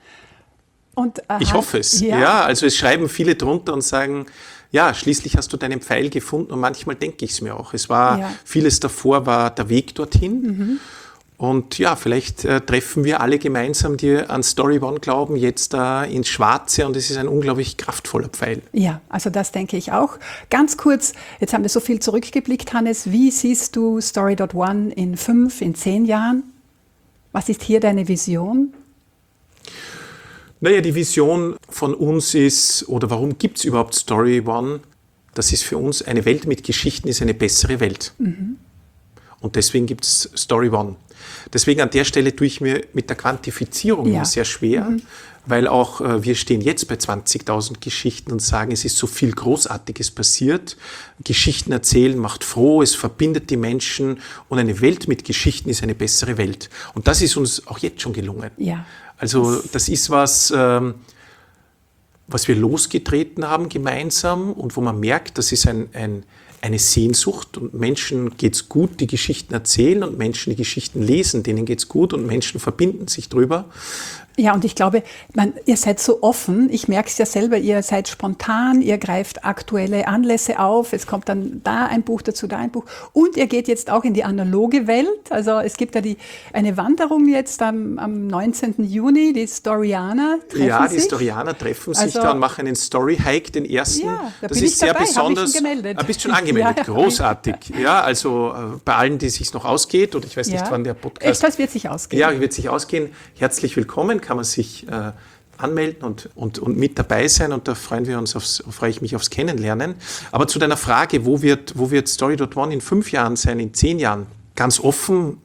A: Und, äh,
C: ich hoffe es, ja. ja. Also es schreiben viele drunter und sagen, ja, schließlich hast du deinen Pfeil gefunden und manchmal denke ich es mir auch. Es war, ja. vieles davor war der Weg dorthin. Mhm. Und ja, vielleicht äh, treffen wir alle gemeinsam, die an Story One glauben, jetzt da äh, ins Schwarze und es ist ein unglaublich kraftvoller Pfeil.
A: Ja, also das denke ich auch. Ganz kurz, jetzt haben wir so viel zurückgeblickt, Hannes. Wie siehst du Story Dot One in fünf, in zehn Jahren? Was ist hier deine Vision?
C: Naja, die Vision von uns ist, oder warum gibt es überhaupt Story One? Das ist für uns, eine Welt mit Geschichten ist eine bessere Welt. Mhm. Und deswegen gibt es Story One. Deswegen an der Stelle tue ich mir mit der Quantifizierung ja. sehr schwer, mhm. weil auch äh, wir stehen jetzt bei zwanzigtausend Geschichten und sagen, es ist so viel Großartiges passiert. Geschichten erzählen macht froh, es verbindet die Menschen und eine Welt mit Geschichten ist eine bessere Welt. Und das ist uns auch jetzt schon gelungen.
A: Ja.
C: Also das ist was, ähm, was wir losgetreten haben gemeinsam und wo man merkt, das ist ein, ein eine Sehnsucht und Menschen geht's gut, die Geschichten erzählen und Menschen die Geschichten lesen, denen geht's gut und Menschen verbinden sich drüber.
A: Ja, und ich glaube, man, ihr seid so offen. Ich merke es ja selber, ihr seid spontan, ihr greift aktuelle Anlässe auf. Es kommt dann da ein Buch dazu, da ein Buch. Und ihr geht jetzt auch in die analoge Welt. Also es gibt ja die, eine Wanderung jetzt am, am neunzehnten Juni, die Storianer treffen
C: Ja, die
A: sich.
C: Storianer treffen sich
A: Also-
C: da und machen einen Story-Hike, den ersten.
A: Ja, da
C: das
A: bin
C: ist
A: ich
C: sehr
A: dabei, hab ich
C: besonders.
A: schon gemeldet.
C: Ah, bist schon angemeldet,
A: Ja, ja.
C: großartig. Ja, also äh, bei allen, die sich noch ausgeht, und ich weiß nicht,
A: Ja.
C: wann der
A: Echt,
C: Podcast...
A: das wird sich ausgehen.
C: Ja, wird sich ausgehen. Herzlich willkommen, kann man sich äh, anmelden und, und, und mit dabei sein, und da freuen wir uns aufs, freue ich mich aufs Kennenlernen. Aber zu deiner Frage, wo wird, wo wird Story Dot One in fünf Jahren sein, in zehn Jahren? Ganz offen,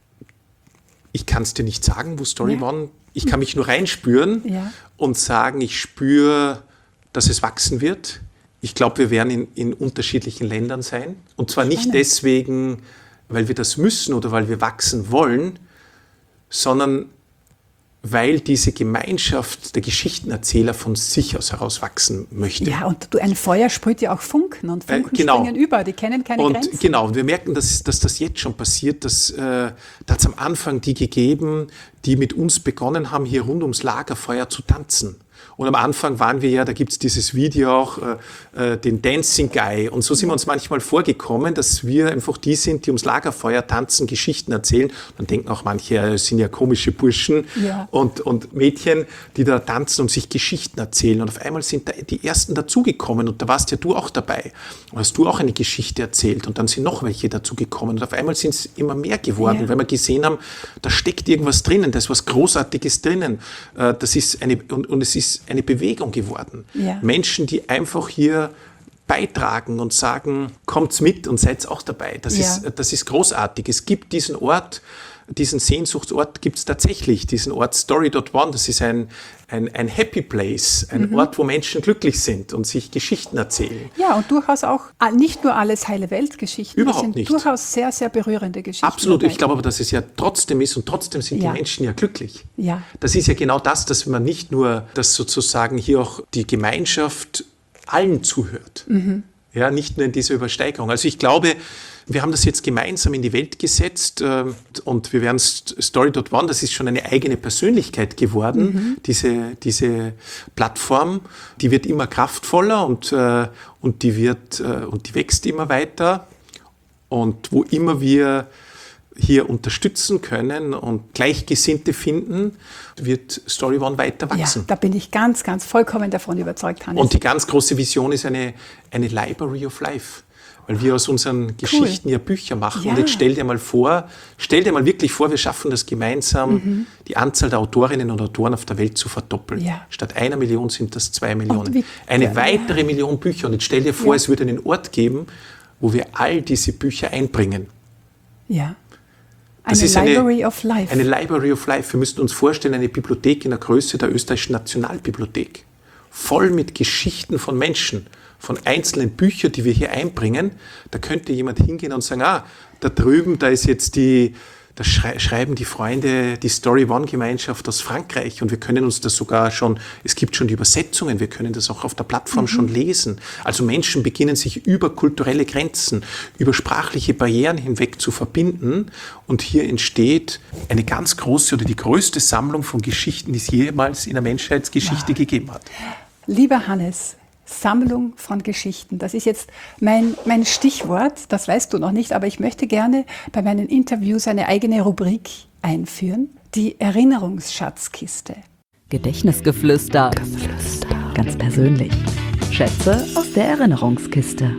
C: ich kann es dir nicht sagen, wo Story
A: Ja.
C: One, ich kann mich nur reinspüren
A: Ja.
C: und sagen, ich spüre, dass es wachsen wird. Ich glaube, wir werden in, in unterschiedlichen Ländern sein. Und zwar nicht
A: Spannend.
C: deswegen, weil wir das müssen oder weil wir wachsen wollen, sondern weil diese Gemeinschaft der Geschichtenerzähler von sich aus heraus wachsen möchte.
A: Ja, und du, ein Feuer sprüht ja auch Funken, und
C: Äh,
A: Funken
C: genau.
A: springen über, die kennen keine
C: Und
A: Grenzen.
C: genau, und wir merken, dass, dass das jetzt schon passiert. Dass, äh, da hat es am Anfang die gegeben, die mit uns begonnen haben, hier rund ums Lagerfeuer zu tanzen. Und am Anfang waren wir ja, da gibt es dieses Video auch, äh, äh, den Dancing Guy. Und so sind wir uns manchmal vorgekommen, dass wir einfach die sind, die ums Lagerfeuer tanzen, Geschichten erzählen. Dann denken auch manche, äh, es sind ja komische Burschen
A: Ja.
C: und, und Mädchen, die da tanzen und sich Geschichten erzählen. Und auf einmal sind da die Ersten dazugekommen, und da warst ja du auch dabei. Und hast du auch eine Geschichte erzählt, und dann sind noch welche dazugekommen. Und auf einmal sind es immer mehr geworden,
A: Ja.
C: weil wir gesehen haben, da steckt irgendwas drinnen, da ist was Großartiges drinnen. Äh, Das ist eine, und, und es ist eine Bewegung geworden.
A: Ja.
C: Menschen, die einfach hier beitragen und sagen, kommt's mit und seid auch dabei. Das,
A: Ja.
C: ist, das ist großartig. Es gibt diesen Ort, diesen Sehnsuchtsort gibt es tatsächlich, diesen Ort Story Dot One. Das ist ein, ein, ein Happy Place, ein
A: Mhm.
C: Ort, wo Menschen glücklich sind und sich Geschichten erzählen.
A: Ja, und durchaus auch ah, nicht nur alles heile Weltgeschichten,
C: Überhaupt
A: es sind
C: nicht.
A: durchaus sehr, sehr berührende Geschichten.
C: Absolut,
A: dabei.
C: ich glaube aber, dass es ja trotzdem ist, und trotzdem sind
A: Ja.
C: die Menschen ja glücklich.
A: Ja.
C: Das ist ja genau das, dass man nicht nur, dass sozusagen hier auch die Gemeinschaft allen zuhört.
A: Mhm.
C: Ja, nicht nur in dieser Übersteigerung. Also ich glaube, wir haben das jetzt gemeinsam in die Welt gesetzt, äh, und wir werden Story Dot One, das ist schon eine eigene Persönlichkeit geworden,
A: Mhm.
C: diese, diese Plattform, die wird immer kraftvoller, und, äh, und, die wird, äh, und die wächst immer weiter, und wo immer wir hier unterstützen können und Gleichgesinnte finden, wird Story One weiter
A: Ja,
C: wachsen.
A: da bin ich ganz, ganz vollkommen davon überzeugt, Hannes.
C: Und die ganz große Vision ist eine, eine Library of Life. Weil wir aus unseren Geschichten ja Bücher machen.
A: Ja.
C: Und jetzt stell dir mal vor, stell dir mal wirklich vor, wir schaffen das gemeinsam, die Anzahl der Autorinnen und Autoren auf der Welt zu verdoppeln.
A: Ja.
C: Statt einer Million sind das zwei Millionen.
A: wie-
C: Eine
A: ja.
C: weitere Million Bücher. Und jetzt stell dir vor,
A: Ja.
C: es würde einen Ort geben, wo wir all diese Bücher einbringen.
A: ja.
C: Das
A: Eine
C: ist eine-
A: Library of Life.
C: Eine Library of Life. Wir müssten uns vorstellen, eine Bibliothek in der Größe der österreichischen Nationalbibliothek. Voll mit Geschichten von Menschen, von einzelnen Büchern, die wir hier einbringen. Da könnte jemand hingehen und sagen, ah, da drüben, da ist jetzt die, da schrei schreiben die Freunde, die Story One Gemeinschaft aus Frankreich, und wir können uns das sogar schon, es gibt schon die Übersetzungen, wir können das auch auf der Plattform schon lesen. Also Menschen beginnen sich über kulturelle Grenzen, über sprachliche Barrieren hinweg zu verbinden, und hier entsteht eine ganz große oder die größte Sammlung von Geschichten, die es jemals in der Menschheitsgeschichte gegeben hat.
A: Lieber Hannes, Sammlung von Geschichten. Das ist jetzt mein, mein Stichwort, das weißt du noch nicht, aber ich möchte gerne bei meinen Interviews eine eigene Rubrik einführen, die Erinnerungsschatzkiste.
B: Gedächtnisgeflüster. Ganz persönlich. Schätze aus der Erinnerungskiste.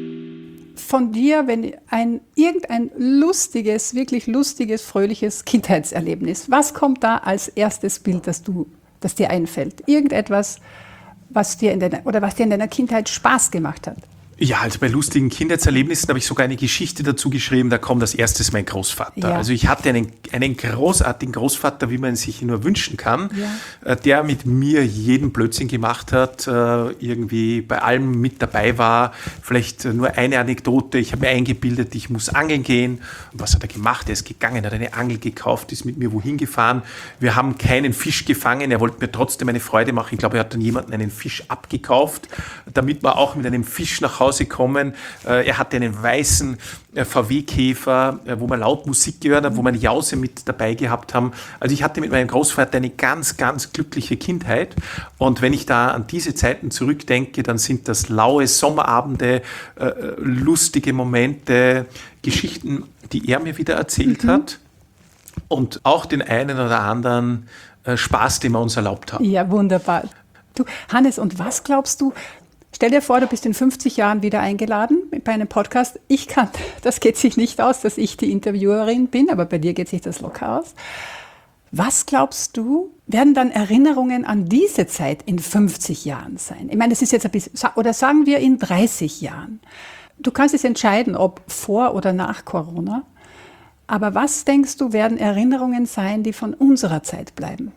A: Von dir, wenn ein, irgendein lustiges, wirklich lustiges, fröhliches Kindheitserlebnis, was kommt da als erstes Bild, das, du, das dir einfällt? Irgendetwas, was dir in deiner, oder was dir in deiner Kindheit Spaß gemacht hat?
C: Ja, also bei lustigen Kindheitserlebnissen habe ich sogar eine Geschichte dazu geschrieben, da kommt als erstes mein Großvater.
A: Ja.
C: Also ich hatte einen, einen großartigen Großvater, wie man ihn sich nur wünschen kann,
A: Ja.
C: äh, der mit mir jeden Blödsinn gemacht hat, äh, irgendwie bei allem mit dabei war. Vielleicht äh, nur eine Anekdote, ich habe mir eingebildet, ich muss angeln gehen. Und was hat er gemacht? Er ist gegangen, hat eine Angel gekauft, ist mit mir wohin gefahren. Wir haben keinen Fisch gefangen, er wollte mir trotzdem eine Freude machen. Ich glaube, er hat dann jemanden einen Fisch abgekauft, damit wir auch mit einem Fisch nach Hause Hause kommen. Äh, er hatte einen weißen äh, V W-Käfer, äh, wo man laut Musik gehört hat, wo wir eine Jause mit dabei gehabt haben. Also ich hatte mit meinem Großvater eine ganz, ganz glückliche Kindheit. Und wenn ich da an diese Zeiten zurückdenke, dann sind das laue Sommerabende, äh, lustige Momente, Geschichten, die er mir wieder erzählt mhm. hat. Und auch den einen oder anderen äh, Spaß, den wir uns erlaubt haben.
A: Ja, wunderbar. Du, Hannes, und was glaubst du, stell dir vor, du bist in fünfzig Jahren wieder eingeladen bei einem Podcast. Ich kann, das geht sich nicht aus, dass ich die Interviewerin bin, aber bei dir geht sich das locker aus. Was glaubst du, werden dann Erinnerungen an diese Zeit in fünfzig Jahren sein? Ich meine, das ist jetzt ein bisschen, oder sagen wir in dreißig Jahren. Du kannst es entscheiden, ob vor oder nach Corona. Aber was denkst du, werden Erinnerungen sein, die von unserer Zeit bleiben?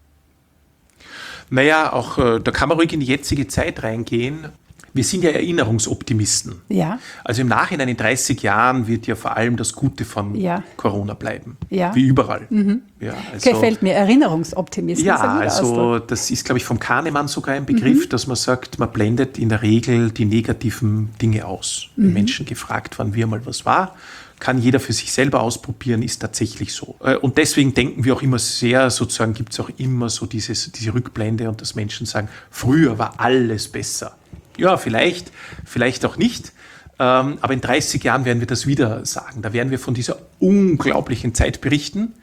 C: Naja, auch äh, da kann man ruhig in die jetzige Zeit reingehen. Wir sind ja Erinnerungsoptimisten.
A: Ja.
C: Also im Nachhinein in dreißig Jahren wird ja vor allem das Gute von ja. Corona bleiben. Ja. Wie überall.
A: Mhm.
C: Ja, also,
A: gefällt mir, Erinnerungsoptimismus.
C: Ja, also das ist, glaube ich, vom Kahnemann sogar ein Begriff, mhm. dass man sagt, man blendet in der Regel die negativen Dinge aus. Mhm. Wenn Menschen gefragt, wann wir mal was war, kann jeder für sich selber ausprobieren, ist tatsächlich so. Und deswegen denken wir auch immer sehr, sozusagen gibt es auch immer so dieses, diese Rückblende und dass Menschen sagen, früher war alles besser. Ja, vielleicht, vielleicht auch nicht. Aber in dreißig Jahren werden wir das wieder sagen. Da werden wir von dieser unglaublichen Zeit berichten,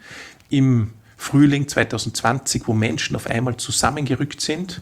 C: im Frühling zwanzig zwanzig, wo Menschen auf einmal zusammengerückt sind,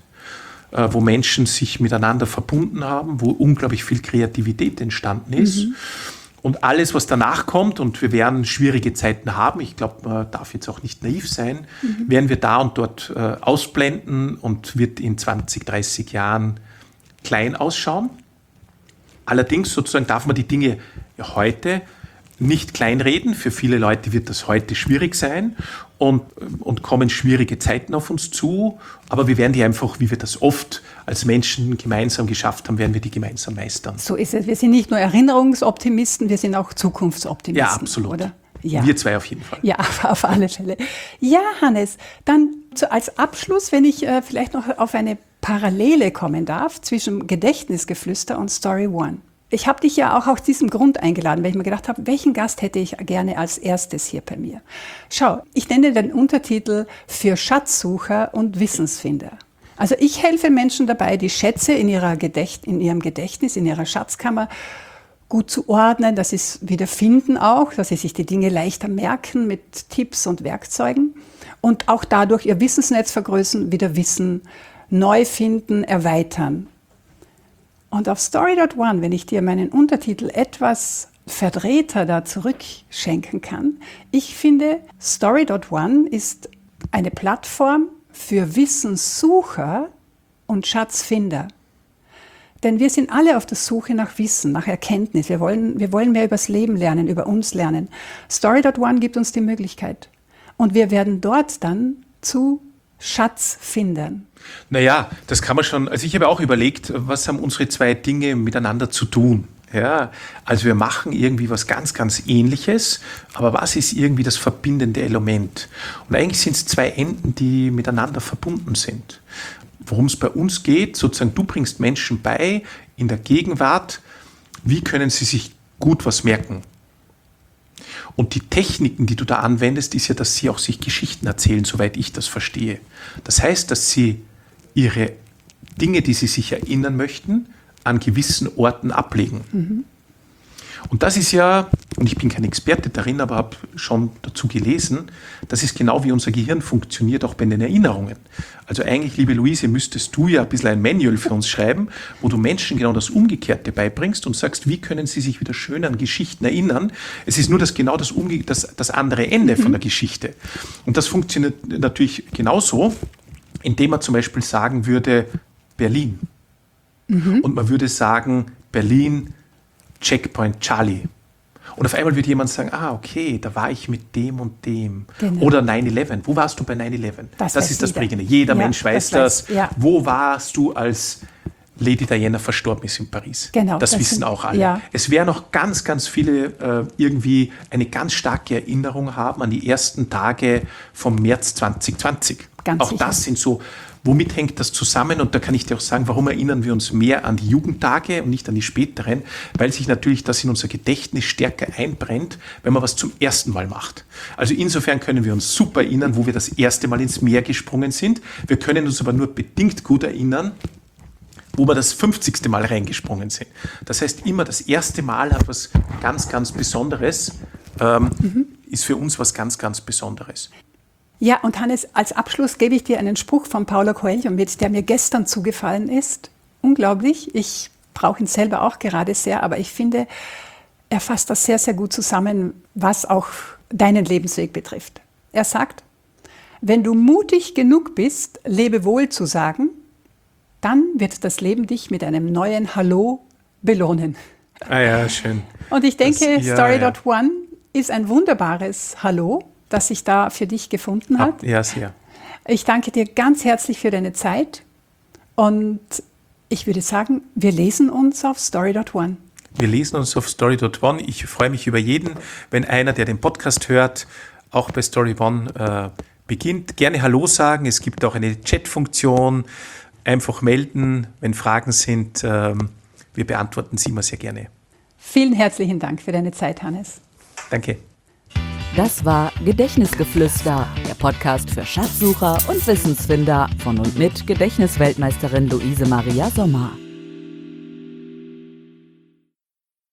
C: wo Menschen sich miteinander verbunden haben, wo unglaublich viel Kreativität entstanden ist. Mhm. Und alles, was danach kommt, und wir werden schwierige Zeiten haben, ich glaube, man darf jetzt auch nicht naiv sein, mhm. werden wir da und dort äh, ausblenden und wird in zwanzig, dreißig Jahren klein ausschauen. Allerdings sozusagen darf man die Dinge ja heute nicht kleinreden. Für viele Leute wird das heute schwierig sein und, und kommen schwierige Zeiten auf uns zu. Aber wir werden die einfach, wie wir das oft als Menschen gemeinsam geschafft haben, werden wir die gemeinsam meistern.
A: So ist es. Wir sind nicht nur Erinnerungsoptimisten, wir sind auch Zukunftsoptimisten.
C: Ja, absolut.
A: Oder? Ja.
C: Wir zwei auf jeden Fall.
A: Ja, auf alle Fälle. Ja, Hannes, dann zu, als Abschluss, wenn ich äh, vielleicht noch auf eine Parallele kommen darf zwischen Gedächtnisgeflüster und Story One. Ich habe dich ja auch aus diesem Grund eingeladen, weil ich mir gedacht habe, welchen Gast hätte ich gerne als erstes hier bei mir? Schau, ich nenne den Untertitel für Schatzsucher und Wissensfinder. Also ich helfe Menschen dabei, die Schätze in, ihrer Gedächt- in ihrem Gedächtnis, in ihrer Schatzkammer gut zu ordnen, dass sie es wieder finden auch, dass sie sich die Dinge leichter merken mit Tipps und Werkzeugen und auch dadurch ihr Wissensnetz vergrößern, wieder Wissen neu finden, erweitern. Und auf Story Dot One, wenn ich dir meinen Untertitel etwas verdrehter da zurückschenken kann, ich finde, Story Dot One ist eine Plattform für Wissenssucher und Schatzfinder. Denn wir sind alle auf der Suche nach Wissen, nach Erkenntnis. Wir wollen, wir wollen mehr über das Leben lernen, über uns lernen. Story Dot One gibt uns die Möglichkeit. Und wir werden dort dann zu Schatzfindern.
C: Naja, das kann man schon, also ich habe auch überlegt, was haben unsere zwei Dinge miteinander zu tun? Ja, also wir machen irgendwie was ganz, ganz Ähnliches, aber was ist irgendwie das verbindende Element? Und eigentlich sind es zwei Enden, die miteinander verbunden sind. Worum es bei uns geht, sozusagen, du bringst Menschen bei in der Gegenwart, wie können sie sich gut was merken? Und die Techniken, die du da anwendest, ist ja, dass sie auch sich Geschichten erzählen, soweit ich das verstehe. Das heißt, dass sie ihre Dinge, die sie sich erinnern möchten, an gewissen Orten ablegen. Mhm. Und das ist ja, und ich bin kein Experte darin, aber habe schon dazu gelesen, das ist genau wie unser Gehirn funktioniert, auch bei den Erinnerungen. Also eigentlich, liebe Luise, müsstest du ja ein bisschen ein Manual für uns schreiben, wo du Menschen genau das Umgekehrte beibringst und sagst, wie können sie sich wieder schön an Geschichten erinnern. Es ist nur das genau das, Umge- das, das andere Ende mhm. von der Geschichte. Und das funktioniert natürlich genauso, indem man zum Beispiel sagen würde, Berlin. Mhm. Und man würde sagen, Berlin, Checkpoint Charlie. Und auf einmal wird jemand sagen, ah, okay, da war ich mit dem und dem. Genau. Oder neun elf. Wo warst du bei neun elf? Das, das ist das Prägende. Jeder ja, Mensch weiß das. das. Ja. Wo warst du, als Lady Diana verstorben ist in Paris.
A: Genau.
C: Das, das wissen
A: sind,
C: auch alle.
A: Ja.
C: Es werden auch ganz, ganz viele äh, irgendwie eine ganz starke Erinnerung haben an die ersten Tage vom März zwanzig zwanzig.
A: Ganz
C: auch
A: sicher.
C: das sind so, womit hängt das zusammen? Und da kann ich dir auch sagen, warum erinnern wir uns mehr an die Jugendtage und nicht an die späteren? Weil sich natürlich das in unser Gedächtnis stärker einbrennt, wenn man was zum ersten Mal macht. Also insofern können wir uns super erinnern, wo wir das erste Mal ins Meer gesprungen sind. Wir können uns aber nur bedingt gut erinnern, wo wir das fünfzigste Mal reingesprungen sind. Das heißt, immer das erste Mal hat was ganz, ganz Besonderes, ähm, mhm. ist für uns was ganz, ganz Besonderes.
A: Ja, und Hannes, als Abschluss gebe ich dir einen Spruch von Paulo Coelho mit, der mir gestern zugefallen ist. Unglaublich, ich brauche ihn selber auch gerade sehr, aber ich finde, er fasst das sehr, sehr gut zusammen, was auch deinen Lebensweg betrifft. Er sagt, wenn du mutig genug bist, Lebewohl zu sagen, dann wird das Leben dich mit einem neuen Hallo belohnen.
C: Ah ja, schön.
A: Und ich denke,
C: das, ja,
A: Story
C: ja.
A: One ist ein wunderbares Hallo, das sich da für dich gefunden hat.
C: Ja, sehr.
A: Ich danke dir ganz herzlich für deine Zeit und ich würde sagen, wir lesen uns auf Story One.
C: Wir lesen uns auf Story One. Ich freue mich über jeden, wenn einer, der den Podcast hört, auch bei Story One äh, beginnt. Gerne Hallo sagen. Es gibt auch eine Chat-Funktion. Einfach melden, wenn Fragen sind. Ähm, wir beantworten sie immer sehr gerne.
A: Vielen herzlichen Dank für deine Zeit, Hannes.
C: Danke.
B: Das war Gedächtnisgeflüster, der Podcast für Schatzsucher und Wissensfinder von und mit Gedächtnisweltmeisterin Luise Maria Sommer.